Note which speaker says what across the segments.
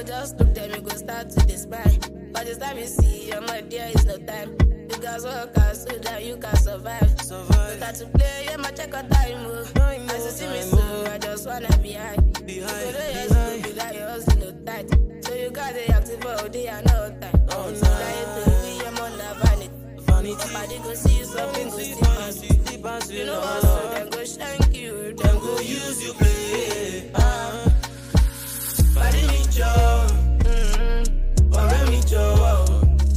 Speaker 1: just look them, you go start to despair. But this time you see, my dear, is no time. Because work out so that you can survive. So that to play, yeah, my check out time. As you see me so, I just wanna be high. Behind. Be like yours in no tight. So you got the active all day and all time. Oh, so that to be I'm on the vanity. Nobody go see you, something go see pass. You know also, them go shank you, them go use you play. Body me job, or me job.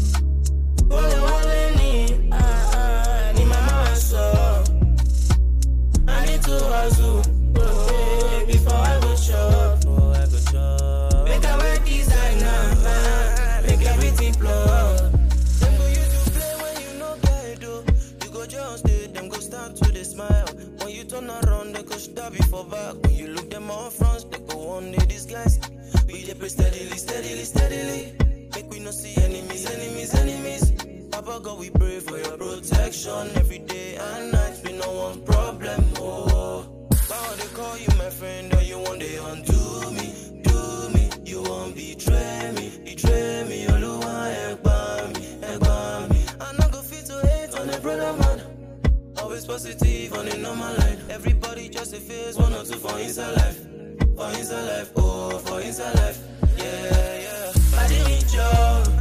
Speaker 1: I need to hustle, before I go shop. Make a wear designer, make everything flow.
Speaker 2: Them go use you play when you know better. You go just stay, them go start to the smile. When you turn around, they go stab you for back. When you look them all fronts, they go on they disguise. We dey play steadily. Make we no see enemies. Papa God, we pray for your protection every day and night. We no one problem. Oh, why they call you my friend? Or you want they undo me? Do me? You won't betray me. Oluwa egba me. I no go fit to hate on a brother man. Always positive on a normal line. Everybody just a face 1 or 2 for inside life. For inside life. Yeah. Body me job.